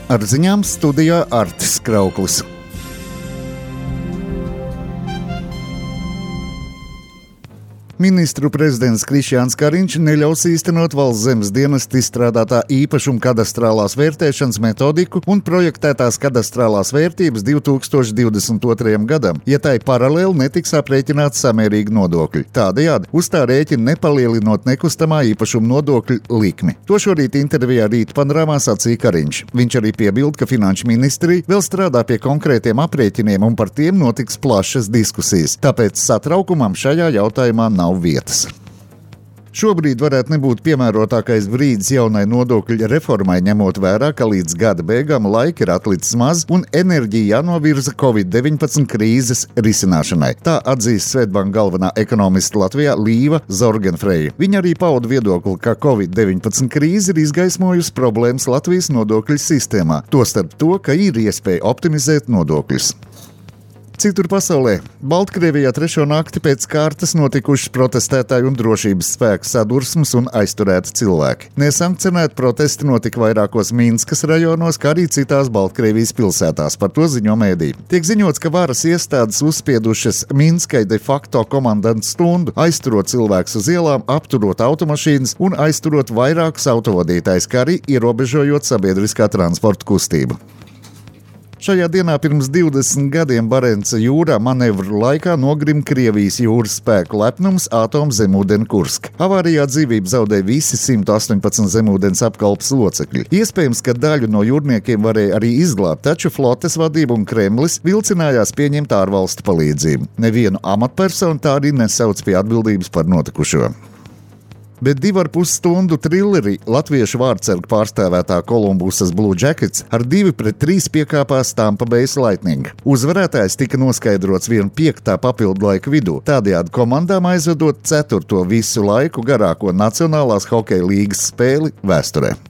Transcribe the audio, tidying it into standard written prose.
Ar ziņām studijā Artis Krauklis. Ministru prezidents Krišjāns Kariņš neļaus īstenot valsts zemes dienesta izstrādātā īpašuma kadastrālās vērtēšanas metodiku un projektētās kadastrālās vērtības 2022. gadam, ja tai paralēli netiks aprēķināts samērīgi nodokļi. Tādējādi uz tā rēķina nepalielinot nekustamā īpašuma nodokļu likmi. To šorīt intervijā Rīta panorāmā sacīja Kariņš. Viņš arī piebilda, ka Finanšu ministrija vēl strādā pie konkrētiem aprēķiniem un par tiem notiks plašas diskusijas. Tāpēc satraukumam šajā jautājumā nav vietas. Šobrīd varētu nebūt piemērotākais brīdis jaunai nodokļu reformai, ņemot vērā, ka līdz gada beigām laika ir atlicis maz un enerģija jānovirza Covid-19 krīzes risināšanai. Tā atzīst Swedbank galvenā ekonomiste Latvijā Līva Zorgenfreja. Viņa arī pauda viedokli, ka Covid-19 krīze ir izgaismojusi problēmas Latvijas nodokļu sistēmā, tostarp to, ka ir iespēja optimizēt nodokļus. Citur pasaulē, Baltkrievijā trešo nakti pēc kārtas notikušas protestētāju un drošības spēku sadursmes un aizturēti cilvēki. Nesankcionēti protesti notika vairākos Minskas rajonos, kā arī citās Baltkrievijas pilsētās, par to ziņo mēdī. Tiek ziņots, ka varas iestādes uzspiedušas Minskai de facto komandantu stundu, aizturot cilvēkus uz ielām, apturot automašīnas un aizturot vairākus autovadītājus, kā arī ierobežojot sabiedriskā transporta kustību. Šajā dienā pirms 20 gadiem Barenca jūrā manevru laikā nogrim Krievijas jūras spēku lepnums atomzemūdeni Kursk. Avārijā dzīvību zaudēja visi 118 zemūdens apkalpes locekļi. Iespējams, ka daļu no jūrniekiem varēja arī izglābt, taču flotes vadība un Kremlis vilcinājās pieņemt ārvalstu palīdzību. Nevienu amatpersonu tā arī nesauc pie atbildības par notikušo. Bet 2,5 stundu trilleri latviešu vārdsargu pārstāvētā Kolumbusas Blue Jackets ar 2-3 piekāpās Tampa Bay Lightning. Uzvarētājs tika noskaidrots 1/5 papildu laika vidū, tādējādi komandām aizvedot 4. visu laiku garāko Nacionālās hokeja līgas spēli vēsturē.